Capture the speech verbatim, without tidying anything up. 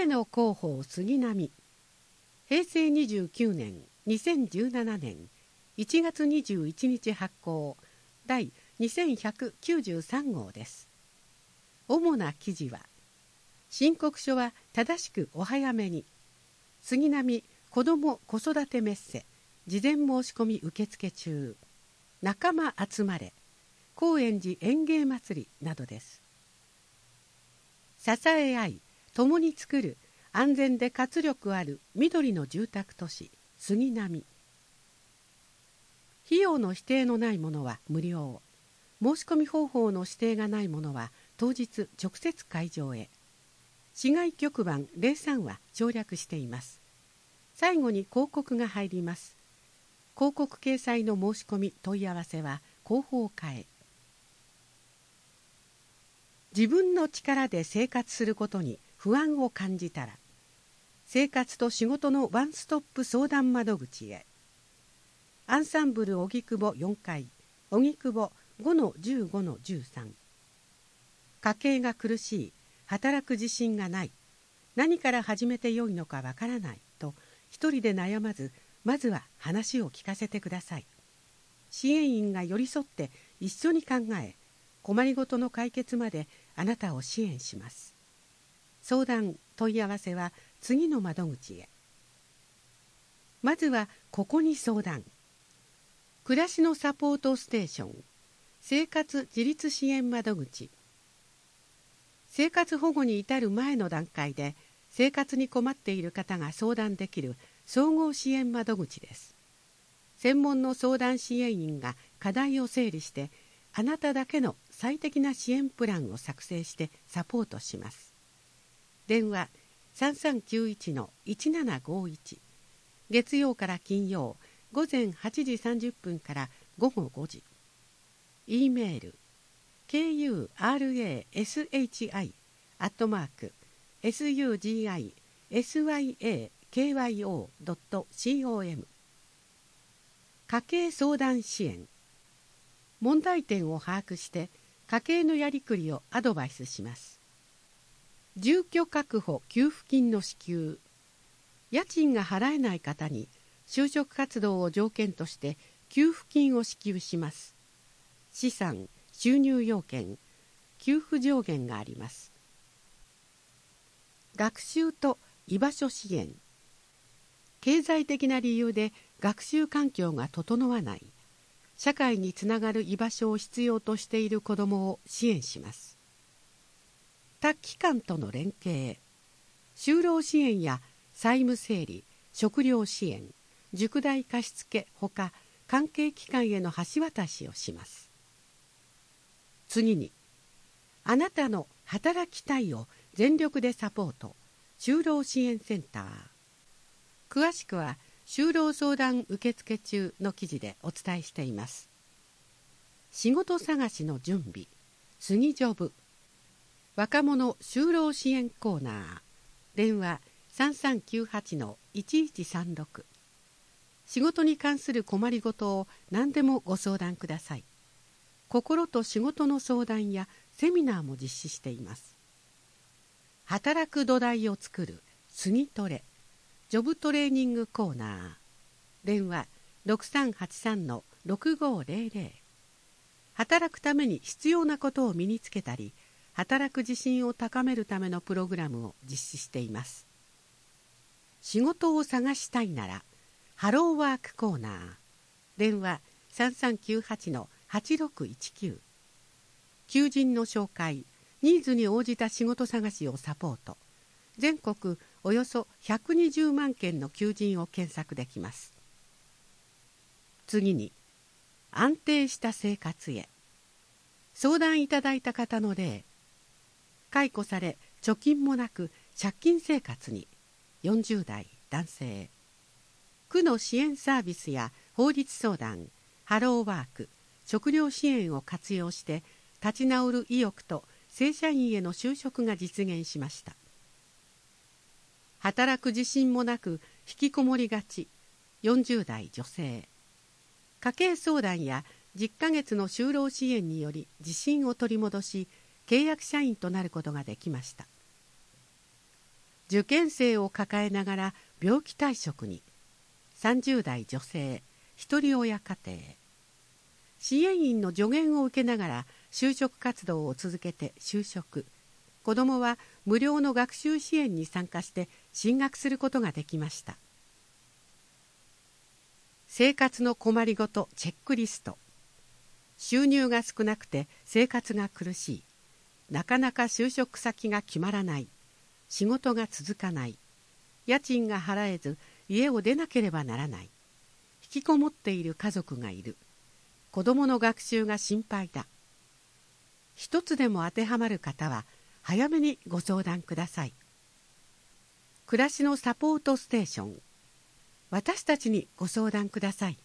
上野広報杉並。平成にじゅうきゅうねんにせんじゅうななねんいちがつにじゅういちにち発行第にせんひゃくきゅうじゅうさんごうです。主な記事は、申告書は正しくお早めに、杉並子ども子育てメッセ事前申し込み受付中、仲間集まれ高円寺園芸祭りなどです。支え合い共に作る安全で活力ある緑の住宅都市杉並。費用の指定のないものは無料、申し込み方法の指定がないものは当日直接会場へ。市外局番ゼロさんは省略しています。最後に広告が入ります。広告掲載の申し込み問い合わせは広報課へ。自分の力で生活することに不安を感じたら、生活と仕事のワンストップ相談窓口へ。アンサンブル荻窪よんかい、荻窪 ごのじゅうごのじゅうさん。家計が苦しい、働く自信がない、何から始めてよいのかわからないと一人で悩まず、まずは話を聞かせてください。支援員が寄り添って一緒に考え、困りごとの解決まであなたを支援します。相談問い合わせは次の窓口へ。まずはここに相談。暮らしのサポートステーション、生活自立支援窓口。生活保護に至る前の段階で生活に困っている方が相談できる総合支援窓口です。専門の相談支援員が課題を整理して、あなただけの最適な支援プランを作成してサポートします。電話 さんさんきゅういちのいちななごいち、月曜から金曜ごぜんはちじさんじゅっぷんからごごごじ。 E メール ケーユーアールエーエスエイチアイ アットマーク エスユージーアイエスワイエーケーワイオー ドット コム。 家計相談支援。問題点を把握して家計のやりくりをアドバイスします。住居確保給付金の支給。家賃が払えない方に就職活動を条件として給付金を支給します。資産、収入要件、給付上限があります。学習と居場所支援。経済的な理由で学習環境が整わない、社会につながる居場所を必要としている子どもを支援します。他機関との連携。就労支援や債務整理、食料支援、塾代貸付ほか関係機関への橋渡しをします。次に、あなたの働きたいを全力でサポート、就労支援センター。詳しくは就労相談受付中の記事でお伝えしています。仕事探しの準備、杉ジョブ。若者就労支援コーナー。電話 さんさんきゅうはちのいちいちさんろく。仕事に関する困りごとを何でもご相談ください。心と仕事の相談やセミナーも実施しています。働く土台を作る杉トレ。ジョブトレーニングコーナー。電話 ろくさんはちさんのろくごゼロゼロ。働くために必要なことを身につけたり、働く自信を高めるためのプログラムを実施しています。仕事を探したいなら、ハローワークコーナー。電話 さんさんきゅうはちのはちろくいちきゅう。求人の紹介、ニーズに応じた仕事探しをサポート。全国およそひゃくにじゅうまんけんの求人を検索できます。次に、安定した生活へ。相談いただいた方の例。解雇され貯金もなく借金生活に。よんじゅうだい男性。区の支援サービスや法律相談、ハローワーク、食料支援を活用して立ち直る意欲と正社員への就職が実現しました。働く自信もなく引きこもりがち。よんじゅうだい女性。家計相談やじゅっかげつの就労支援により自信を取り戻し、契約社員となることができました。 受験生を抱えながら病気退職に。さんじゅう代女性、一人親家庭。支援員の助言を受けながら就職活動を続けて就職。子どもは無料の学習支援に参加して進学することができました。生活の困りごとチェックリスト。収入が少なくて生活が苦しい。なかなか就職先が決まらない。仕事が続かない。家賃が払えず家を出なければならない。引きこもっている家族がいる。子どもの学習が心配だ。一つでも当てはまる方は早めにご相談ください。暮らしのサポートステーション。私たちにご相談ください。